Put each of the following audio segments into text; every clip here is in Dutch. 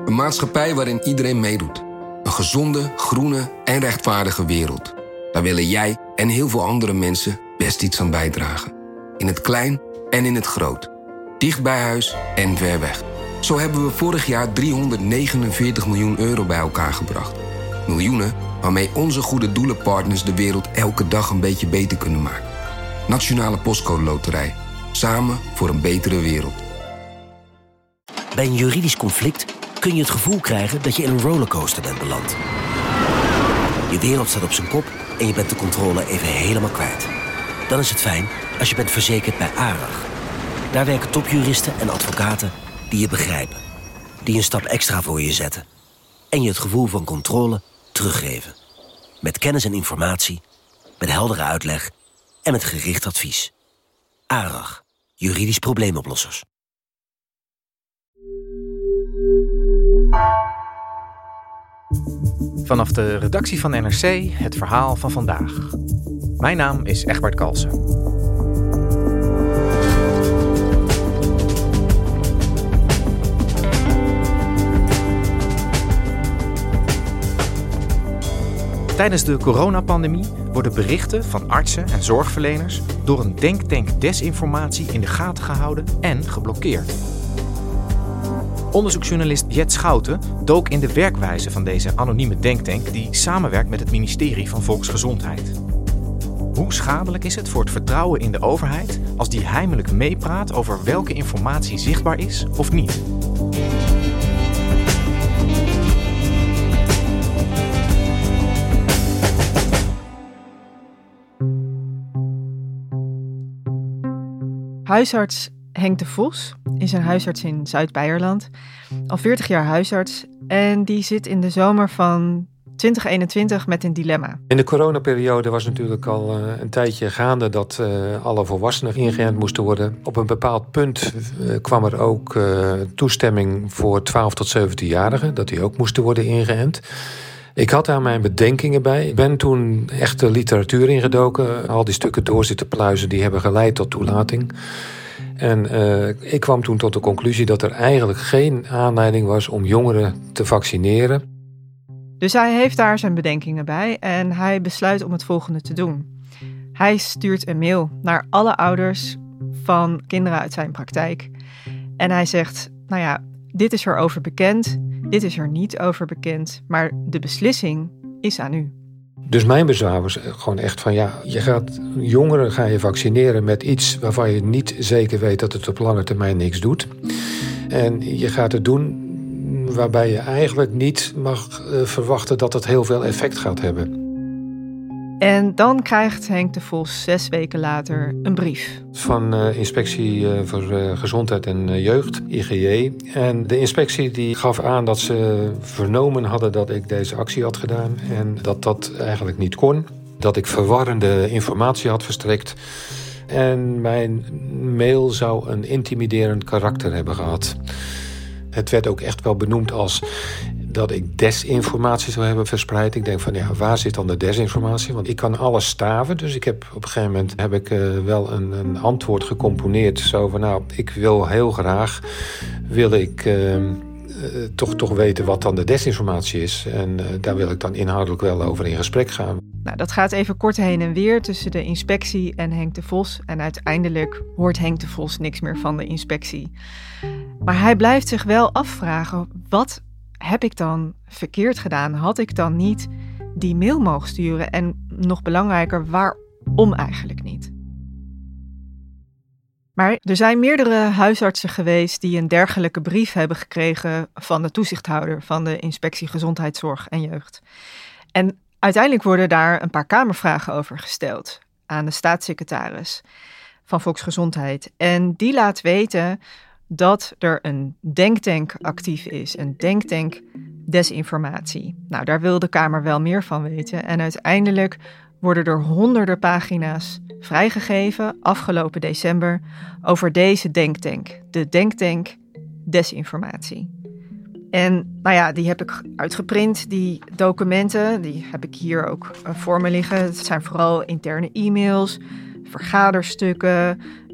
Een maatschappij waarin iedereen meedoet. Een gezonde, groene en rechtvaardige wereld. Daar willen jij en heel veel andere mensen best iets aan bijdragen. In het klein en in het groot. Dicht bij huis en ver weg. Zo hebben we vorig jaar 349 miljoen euro bij elkaar gebracht. Miljoenen waarmee onze goede doelenpartners de wereld elke dag een beetje beter kunnen maken. Nationale Postcode Loterij. Samen voor een betere wereld. Bij een juridisch conflict kun je het gevoel krijgen dat je in een rollercoaster bent beland. Je wereld staat op zijn kop en je bent de controle even helemaal kwijt. Dan is het fijn als je bent verzekerd bij ARAG. Daar werken topjuristen en advocaten die je begrijpen. Die een stap extra voor je zetten. En je het gevoel van controle teruggeven. Met kennis en informatie, met heldere uitleg en met gericht advies. ARAG, juridisch probleemoplossers. Vanaf de redactie van NRC het verhaal van vandaag. Mijn naam is Egbert Kalsen. Tijdens de coronapandemie worden berichten van artsen en zorgverleners door een denktank desinformatie in de gaten gehouden en geblokkeerd. Onderzoeksjournalist Jet Schouten dook in de werkwijze van deze anonieme denktank die samenwerkt met het ministerie van Volksgezondheid. Hoe schadelijk is het voor het vertrouwen in de overheid als die heimelijk meepraat over welke informatie zichtbaar is of niet? Huisarts Henk de Vos is een huisarts in Zuid-Beierland. Al 40 jaar huisarts en die zit in de zomer van 2021 met een dilemma. In de coronaperiode was natuurlijk al een tijdje gaande dat alle volwassenen ingeënt moesten worden. Op een bepaald punt kwam er ook toestemming voor 12 tot 17-jarigen, dat die ook moesten worden ingeënt. Ik had daar mijn bedenkingen bij. Ik ben toen echt de literatuur ingedoken. Al die stukken door zitten pluizen, die hebben geleid tot toelating. En ik kwam toen tot de conclusie dat er eigenlijk geen aanleiding was om jongeren te vaccineren. Dus hij heeft daar zijn bedenkingen bij en hij besluit om het volgende te doen. Hij stuurt een mail naar alle ouders van kinderen uit zijn praktijk. En hij zegt, nou ja, dit is erover bekend, dit is er niet over bekend, maar de beslissing is aan u. Dus mijn bezwaar was gewoon echt van je gaat jongeren ga je vaccineren met iets waarvan je niet zeker weet dat het op lange termijn niks doet. En je gaat het doen waarbij je eigenlijk niet mag verwachten dat het heel veel effect gaat hebben. En dan krijgt Henk de Vos 6 weken later een brief. Van Inspectie voor Gezondheid en Jeugd, IGJ. En de inspectie die gaf aan dat ze vernomen hadden dat ik deze actie had gedaan. En dat dat eigenlijk niet kon. Dat ik verwarrende informatie had verstrekt. En mijn mail zou een intimiderend karakter hebben gehad. Het werd ook echt wel benoemd als dat ik desinformatie zou hebben verspreid. Ik denk van waar zit dan de desinformatie? Want ik kan alles staven. Dus ik heb op een gegeven moment wel een antwoord gecomponeerd. Zo van ik wil heel graag toch weten wat dan de desinformatie is. En daar wil ik dan inhoudelijk wel over in gesprek gaan. Nou, dat gaat even kort heen en weer tussen de inspectie en Henk de Vos. En uiteindelijk hoort Henk de Vos niks meer van de inspectie. Maar hij blijft zich wel afvragen, wat heb ik dan verkeerd gedaan? Had ik dan niet die mail mogen sturen? En nog belangrijker, waarom eigenlijk niet? Maar er zijn meerdere huisartsen geweest die een dergelijke brief hebben gekregen van de toezichthouder van de Inspectie Gezondheidszorg en Jeugd. En uiteindelijk worden daar een paar kamervragen over gesteld aan de staatssecretaris van Volksgezondheid. En die laat weten dat er een denktank actief is, een denktank desinformatie. Nou, daar wil de Kamer wel meer van weten. En uiteindelijk worden er honderden pagina's vrijgegeven, afgelopen december, over deze denktank. De denktank desinformatie. En die heb ik uitgeprint, die documenten, die heb ik hier ook voor me liggen. Het zijn vooral interne e-mails, vergaderstukken,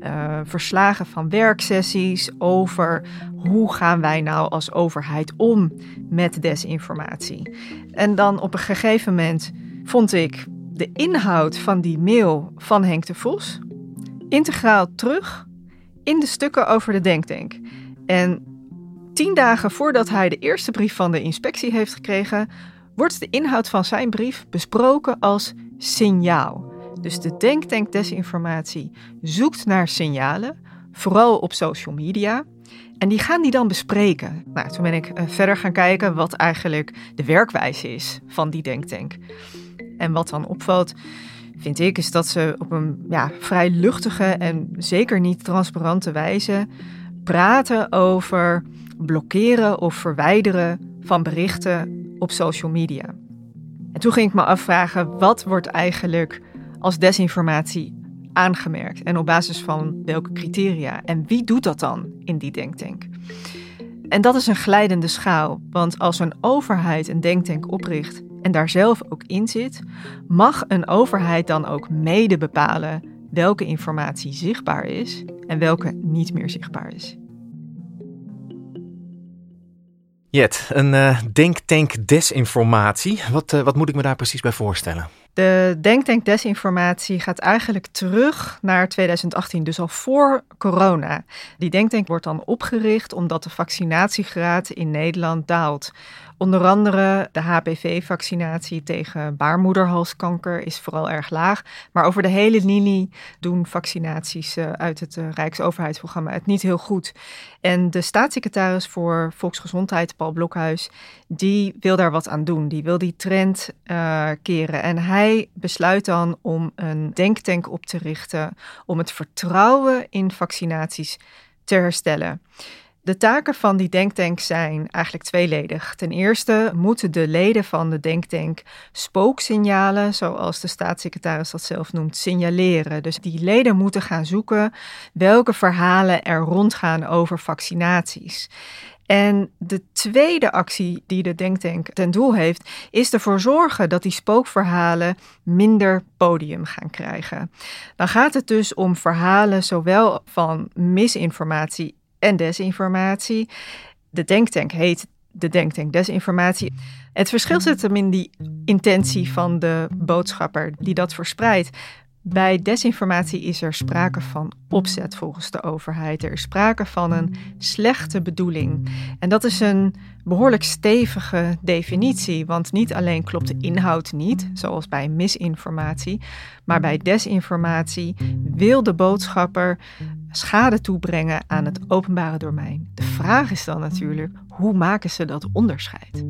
verslagen van werksessies over hoe gaan wij nou als overheid om met desinformatie. En dan op een gegeven moment vond ik de inhoud van die mail van Henk de Vos integraal terug in de stukken over de denktank. En 10 dagen voordat hij de eerste brief van de inspectie heeft gekregen, wordt de inhoud van zijn brief besproken als signaal. Dus de denktank desinformatie zoekt naar signalen, vooral op social media. En die gaan die dan bespreken. Nou, toen ben ik verder gaan kijken wat eigenlijk de werkwijze is van die denktank. En wat dan opvalt, vind ik, is dat ze op een vrij luchtige en zeker niet transparante wijze praten over blokkeren of verwijderen van berichten op social media. En toen ging ik me afvragen, wat wordt eigenlijk als desinformatie aangemerkt en op basis van welke criteria? En wie doet dat dan in die denktank? En dat is een glijdende schaal, want als een overheid een denktank opricht en daar zelf ook in zit, mag een overheid dan ook mede bepalen welke informatie zichtbaar is en welke niet meer zichtbaar is. Jet, een denktank desinformatie. Wat moet ik me daar precies bij voorstellen? De denktank desinformatie gaat eigenlijk terug naar 2018, dus al voor corona. Die denktank wordt dan opgericht omdat de vaccinatiegraad in Nederland daalt. Onder andere de HPV-vaccinatie tegen baarmoederhalskanker is vooral erg laag. Maar over de hele linie doen vaccinaties uit het Rijksoverheidsprogramma het niet heel goed. En de staatssecretaris voor Volksgezondheid, Paul Blokhuis, die wil daar wat aan doen. Die wil die trend keren. En hij besluit dan om een denktank op te richten om het vertrouwen in vaccinaties te herstellen. De taken van die denktank zijn eigenlijk tweeledig. Ten eerste moeten de leden van de denktank spooksignalen, zoals de staatssecretaris dat zelf noemt, signaleren. Dus die leden moeten gaan zoeken welke verhalen er rondgaan over vaccinaties. En de tweede actie die de denktank ten doel heeft, is ervoor zorgen dat die spookverhalen minder podium gaan krijgen. Dan gaat het dus om verhalen zowel van misinformatie en desinformatie. De denktank heet de denktank desinformatie. Het verschil zit hem in die intentie van de boodschapper die dat verspreidt. Bij desinformatie is er sprake van opzet volgens de overheid. Er is sprake van een slechte bedoeling. En dat is een behoorlijk stevige definitie, want niet alleen klopt de inhoud niet, zoals bij misinformatie, maar bij desinformatie wil de boodschapper schade toebrengen aan het openbare domein. De vraag is dan natuurlijk, hoe maken ze dat onderscheid?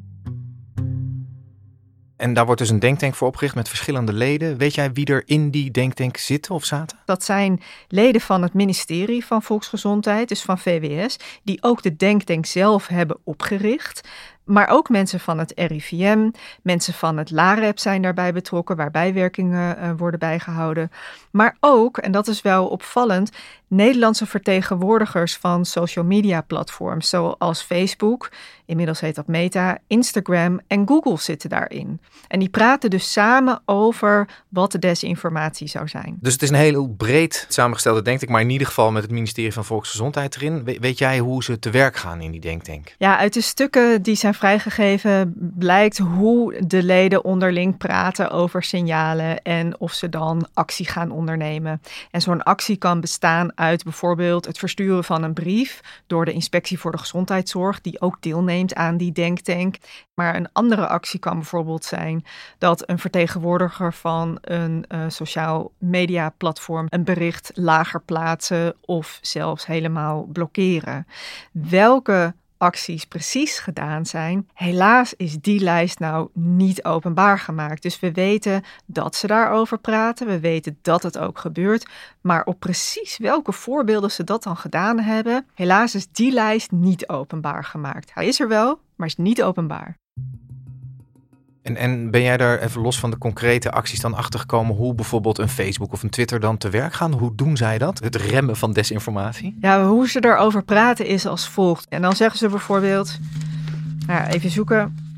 En daar wordt dus een denktank voor opgericht met verschillende leden. Weet jij wie er in die denktank zitten of zaten? Dat zijn leden van het ministerie van Volksgezondheid, dus van VWS, die ook de denktank zelf hebben opgericht. Maar ook mensen van het RIVM, mensen van het LAREP zijn daarbij betrokken, waar bijwerkingen worden bijgehouden. Maar ook, en dat is wel opvallend, Nederlandse vertegenwoordigers van social media platforms zoals Facebook, inmiddels heet dat Meta, Instagram en Google zitten daarin. En die praten dus samen over wat de desinformatie zou zijn. Dus het is een heel breed samengestelde denktank, maar in ieder geval met het ministerie van Volksgezondheid erin. Weet jij hoe ze te werk gaan in die denktank? Ja, uit de stukken die zijn vrijgegeven blijkt hoe de leden onderling praten over signalen en of ze dan actie gaan ondernemen. En zo'n actie kan bestaan uit bijvoorbeeld het versturen van een brief door de Inspectie voor de Gezondheidszorg, die ook deelneemt aan die denktank. Maar een andere actie kan bijvoorbeeld zijn dat een vertegenwoordiger van een sociaal media platform een bericht lager plaatsen of zelfs helemaal blokkeren. Welke acties precies gedaan zijn, helaas is die lijst nou niet openbaar gemaakt. Dus we weten dat ze daarover praten, we weten dat het ook gebeurt, maar op precies welke voorbeelden ze dat dan gedaan hebben, helaas is die lijst niet openbaar gemaakt. Hij is er wel, maar is niet openbaar. En ben jij daar even los van de concrete acties dan achtergekomen hoe bijvoorbeeld een Facebook of een Twitter dan te werk gaan? Hoe doen zij dat? Het remmen van desinformatie? Ja, hoe ze daarover praten is als volgt. En dan zeggen ze bijvoorbeeld, even zoeken,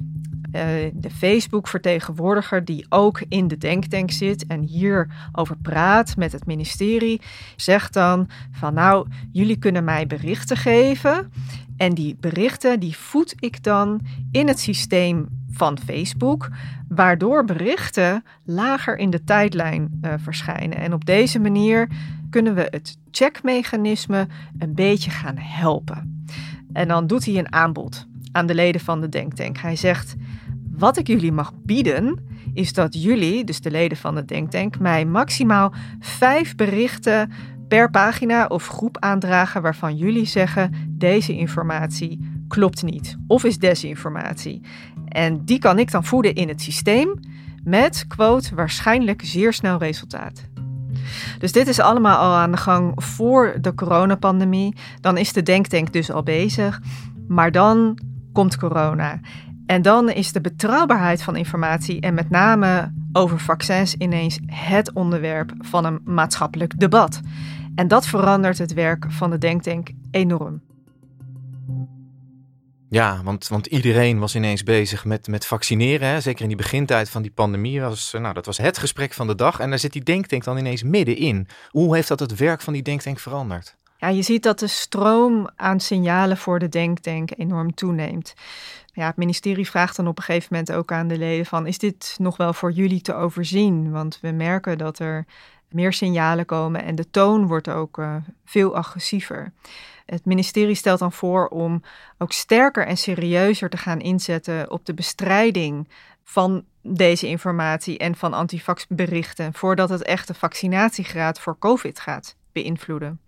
De Facebook-vertegenwoordiger die ook in de denktank zit en hierover praat met het ministerie, zegt dan van nou, jullie kunnen mij berichten geven en die berichten die voed ik dan in het systeem van Facebook, waardoor berichten lager in de tijdlijn verschijnen. En op deze manier kunnen we het checkmechanisme een beetje gaan helpen. En dan doet hij een aanbod aan de leden van de denktank. Hij zegt, wat ik jullie mag bieden, is dat jullie, dus de leden van de denktank, mij maximaal 5 berichten per pagina of groep aandragen waarvan jullie zeggen, deze informatie klopt niet of is desinformatie. En die kan ik dan voeden in het systeem met, quote, waarschijnlijk zeer snel resultaat. Dus dit is allemaal al aan de gang voor de coronapandemie. Dan is de denktank dus al bezig. Maar dan komt corona. En dan is de betrouwbaarheid van informatie en met name over vaccins ineens het onderwerp van een maatschappelijk debat. En dat verandert het werk van de denktank enorm. Ja, want iedereen was ineens bezig met vaccineren. Hè? Zeker in die begintijd van die pandemie. Dat was het gesprek van de dag. En daar zit die denktank dan ineens middenin. Hoe heeft dat het werk van die denktank veranderd? Ja, je ziet dat de stroom aan signalen voor de denktank enorm toeneemt. Ja, het ministerie vraagt dan op een gegeven moment ook aan de leden van, is dit nog wel voor jullie te overzien? Want we merken dat er meer signalen komen en de toon wordt ook veel agressiever. Het ministerie stelt dan voor om ook sterker en serieuzer te gaan inzetten op de bestrijding van deze informatie en van antivaxberichten, voordat het echt de vaccinatiegraad voor COVID gaat beïnvloeden.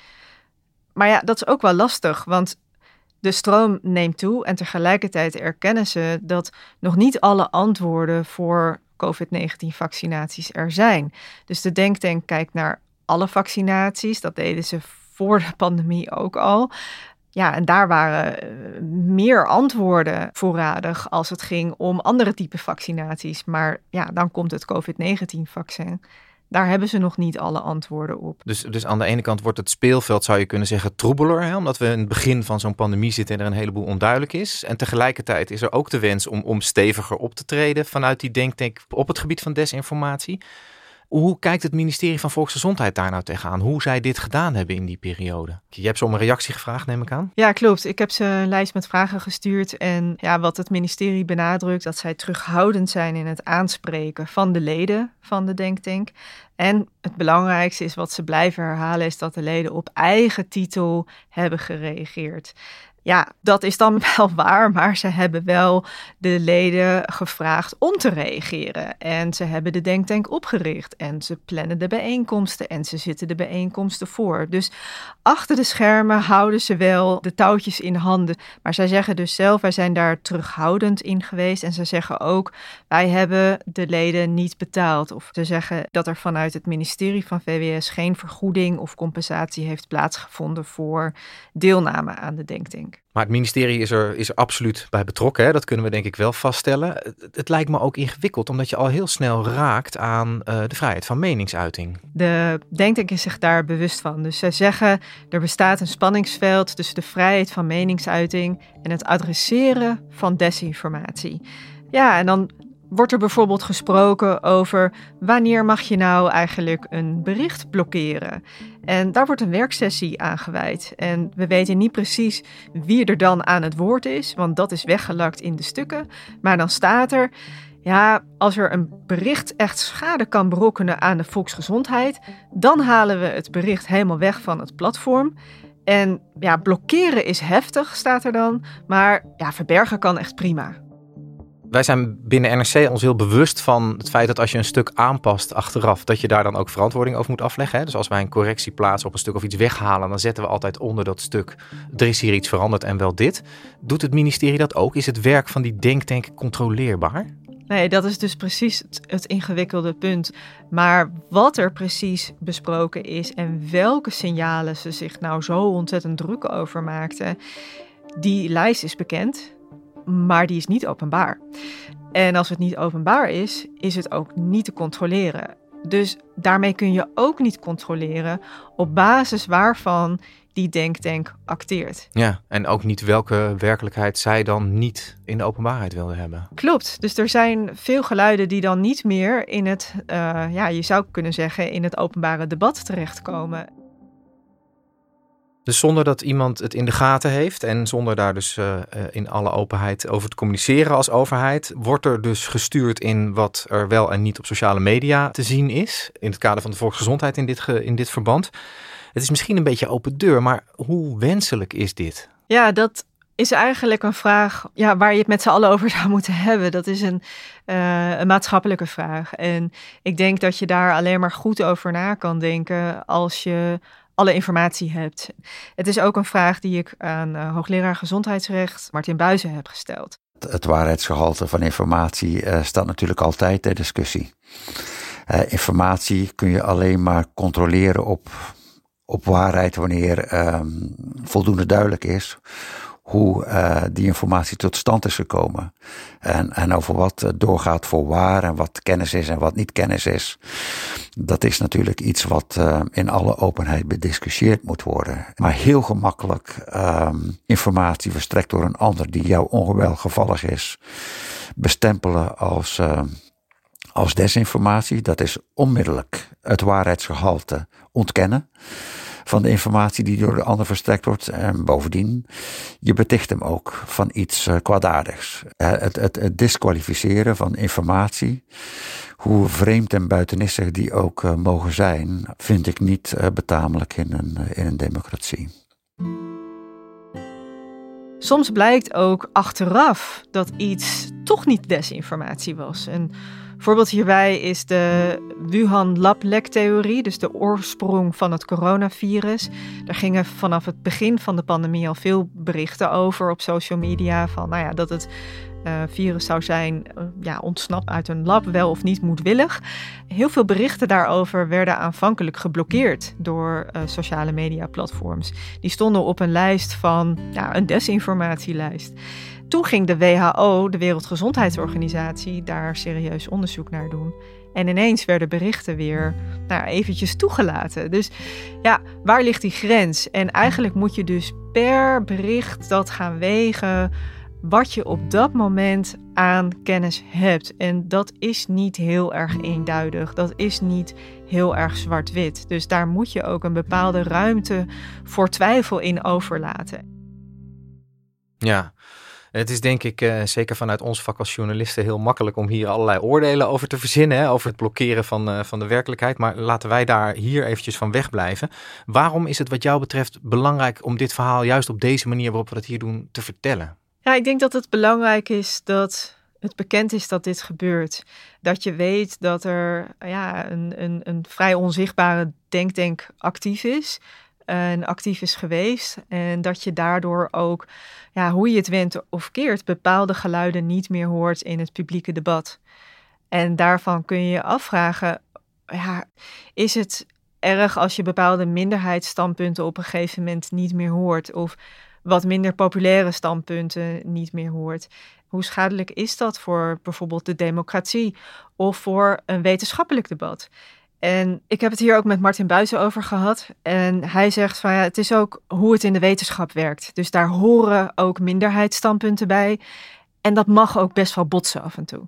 Maar ja, dat is ook wel lastig, want de stroom neemt toe en tegelijkertijd erkennen ze dat nog niet alle antwoorden voor COVID-19-vaccinaties er zijn. Dus de denktank kijkt naar alle vaccinaties, dat deden ze voor de pandemie ook al. Ja, en daar waren meer antwoorden voorradig als het ging om andere type vaccinaties. Maar ja, dan komt het COVID-19-vaccin. Daar hebben ze nog niet alle antwoorden op. Dus aan de ene kant wordt het speelveld, zou je kunnen zeggen, troebeler. Hè? Omdat we in het begin van zo'n pandemie zitten en er een heleboel onduidelijk is. En tegelijkertijd is er ook de wens om steviger op te treden vanuit die denktank op het gebied van desinformatie. Hoe kijkt het ministerie van Volksgezondheid daar nou tegenaan? Hoe zij dit gedaan hebben in die periode? Je hebt ze om een reactie gevraagd, neem ik aan? Ja, klopt. Ik heb ze een lijst met vragen gestuurd. En ja, wat het ministerie benadrukt, dat zij terughoudend zijn in het aanspreken van de leden van de denktank. En het belangrijkste is wat ze blijven herhalen, is dat de leden op eigen titel hebben gereageerd. Ja, dat is dan wel waar, maar ze hebben wel de leden gevraagd om te reageren. En ze hebben de denktank opgericht en ze plannen de bijeenkomsten en ze zitten de bijeenkomsten voor. Dus achter de schermen houden ze wel de touwtjes in handen. Maar zij zeggen dus zelf, wij zijn daar terughoudend in geweest. En ze zeggen ook, wij hebben de leden niet betaald. Of ze zeggen dat er vanuit het ministerie van VWS geen vergoeding of compensatie heeft plaatsgevonden voor deelname aan de denktank. Maar het ministerie is er absoluut bij betrokken. Hè? Dat kunnen we denk ik wel vaststellen. Het lijkt me ook ingewikkeld, omdat je al heel snel raakt aan de vrijheid van meningsuiting. De denktank is zich daar bewust van. Dus zij zeggen, er bestaat een spanningsveld tussen de vrijheid van meningsuiting en het adresseren van desinformatie. Ja, en dan wordt er bijvoorbeeld gesproken over wanneer mag je nou eigenlijk een bericht blokkeren. En daar wordt een werksessie aan gewijd. En we weten niet precies wie er dan aan het woord is, want dat is weggelakt in de stukken. Maar dan staat er, ja, als er een bericht echt schade kan berokkenen aan de volksgezondheid, dan halen we het bericht helemaal weg van het platform. En ja, blokkeren is heftig, staat er dan, maar ja, verbergen kan echt prima. Wij zijn binnen NRC ons heel bewust van het feit dat als je een stuk aanpast achteraf, dat je daar dan ook verantwoording over moet afleggen. Hè? Dus als wij een correctie plaatsen op een stuk of iets weghalen, dan zetten we altijd onder dat stuk, er is hier iets veranderd en wel dit. Doet het ministerie dat ook? Is het werk van die denktank controleerbaar? Nee, dat is dus precies het ingewikkelde punt. Maar wat er precies besproken is en welke signalen ze zich nou zo ontzettend druk over maakten, die lijst is bekend. Maar die is niet openbaar. En als het niet openbaar is, is het ook niet te controleren. Dus daarmee kun je ook niet controleren op basis waarvan die denktank acteert. Ja, en ook niet welke werkelijkheid zij dan niet in de openbaarheid wilden hebben. Klopt, dus er zijn veel geluiden die dan niet meer in het, je zou kunnen zeggen, in het openbare debat terechtkomen. Dus zonder dat iemand het in de gaten heeft en zonder daar dus in alle openheid over te communiceren als overheid, wordt er dus gestuurd in wat er wel en niet op sociale media te zien is, in het kader van de volksgezondheid in dit verband. Het is misschien een beetje open deur, maar hoe wenselijk is dit? Ja, dat is eigenlijk een vraag waar je het met z'n allen over zou moeten hebben. Dat is een maatschappelijke vraag. En ik denk dat je daar alleen maar goed over na kan denken als je alle informatie hebt. Het is ook een vraag die ik aan hoogleraar gezondheidsrecht Martin Buijsen heb gesteld. Het waarheidsgehalte van informatie staat natuurlijk altijd ter discussie. Informatie kun je alleen maar controleren op waarheid wanneer voldoende duidelijk is hoe die informatie tot stand is gekomen. En over wat doorgaat voor waar en wat kennis is en wat niet kennis is. Dat is natuurlijk iets wat in alle openheid bediscussieerd moet worden. Maar heel gemakkelijk informatie verstrekt door een ander die jou onwelgevallig is, bestempelen als desinformatie. Dat is onmiddellijk het waarheidsgehalte ontkennen van de informatie die door de ander verstrekt wordt. En bovendien, je beticht hem ook van iets kwaadaardigs. Het disqualificeren van informatie, hoe vreemd en buitenissig die ook mogen zijn, vind ik niet betamelijk in een democratie. Soms blijkt ook achteraf dat iets toch niet desinformatie was. Een voorbeeld hierbij is de Wuhan-lab-lek-theorie, dus de oorsprong van het coronavirus. Daar gingen vanaf het begin van de pandemie al veel berichten over op social media van dat het virus zou zijn ontsnapt uit een lab, wel of niet moedwillig. Heel veel berichten daarover werden aanvankelijk geblokkeerd door sociale media platforms. Die stonden op een lijst van een desinformatielijst. Toen ging de WHO, de Wereldgezondheidsorganisatie, daar serieus onderzoek naar doen. En ineens werden berichten weer eventjes toegelaten. Dus waar ligt die grens? En eigenlijk moet je dus per bericht dat gaan wegen wat je op dat moment aan kennis hebt. En dat is niet heel erg eenduidig. Dat is niet heel erg zwart-wit. Dus daar moet je ook een bepaalde ruimte voor twijfel in overlaten. Ja, het is denk ik zeker vanuit ons vak als journalisten heel makkelijk om hier allerlei oordelen over te verzinnen. Over het blokkeren van de werkelijkheid. Maar laten wij daar hier eventjes van wegblijven. Waarom is het wat jou betreft belangrijk om dit verhaal juist op deze manier waarop we het hier doen te vertellen? Ja, ik denk dat het belangrijk is dat het bekend is dat dit gebeurt. Dat je weet dat er een vrij onzichtbare denktank actief is. En actief is geweest. En dat je daardoor ook, hoe je het wendt of keert, bepaalde geluiden niet meer hoort in het publieke debat. En daarvan kun je je afvragen, is het erg als je bepaalde minderheidsstandpunten op een gegeven moment niet meer hoort? Of wat minder populaire standpunten niet meer hoort? Hoe schadelijk is dat voor bijvoorbeeld de democratie of voor een wetenschappelijk debat? En ik heb het hier ook met Martin Buijsen over gehad. En hij zegt van het is ook hoe het in de wetenschap werkt. Dus daar horen ook minderheidsstandpunten bij. En dat mag ook best wel botsen af en toe.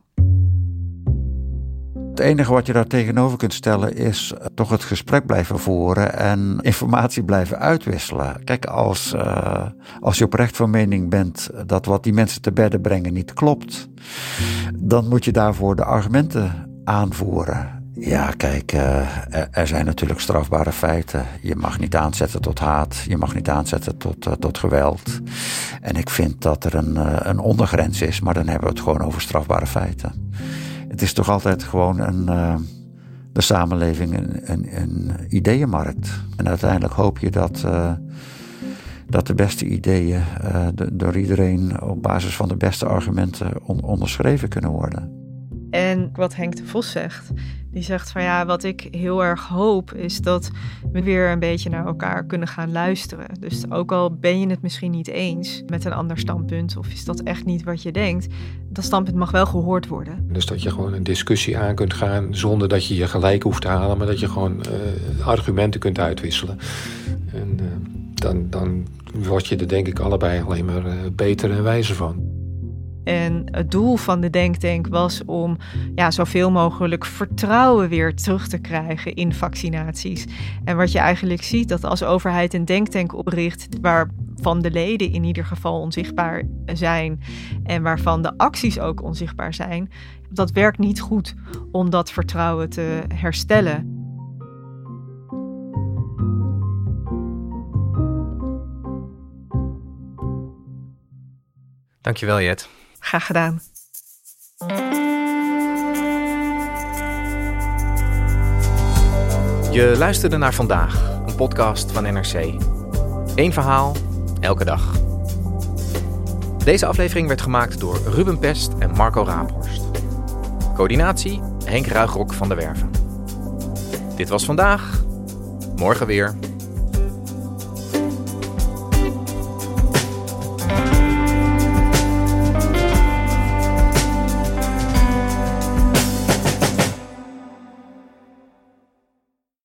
Het enige wat je daar tegenover kunt stellen is toch het gesprek blijven voeren en informatie blijven uitwisselen. Kijk, als je oprecht van mening bent dat wat die mensen te bedde brengen niet klopt, dan moet je daarvoor de argumenten aanvoeren. Ja, kijk, er zijn natuurlijk strafbare feiten. Je mag niet aanzetten tot haat, je mag niet aanzetten tot geweld. En ik vind dat er een ondergrens is, maar dan hebben we het gewoon over strafbare feiten. Het is toch altijd gewoon de samenleving een ideeënmarkt. En uiteindelijk hoop je dat de beste ideeën door iedereen op basis van de beste argumenten onderschreven kunnen worden. En wat Henk de Vos zegt, die zegt van wat ik heel erg hoop is dat we weer een beetje naar elkaar kunnen gaan luisteren. Dus ook al ben je het misschien niet eens met een ander standpunt of is dat echt niet wat je denkt, dat standpunt mag wel gehoord worden. Dus dat je gewoon een discussie aan kunt gaan zonder dat je gelijk hoeft te halen, maar dat je gewoon argumenten kunt uitwisselen. En dan word je er denk ik allebei alleen maar beter en wijzer van. En het doel van de denktank was om zoveel mogelijk vertrouwen weer terug te krijgen in vaccinaties. En wat je eigenlijk ziet, dat als overheid een denktank opricht waarvan de leden in ieder geval onzichtbaar zijn en waarvan de acties ook onzichtbaar zijn, dat werkt niet goed om dat vertrouwen te herstellen. Dankjewel, Jet. Graag gedaan. Je luisterde naar Vandaag, een podcast van NRC. Eén verhaal, elke dag. Deze aflevering werd gemaakt door Ruben Pest en Marco Raaphorst. Coördinatie Henk Ruigrok van der Werven. Dit was Vandaag, morgen weer.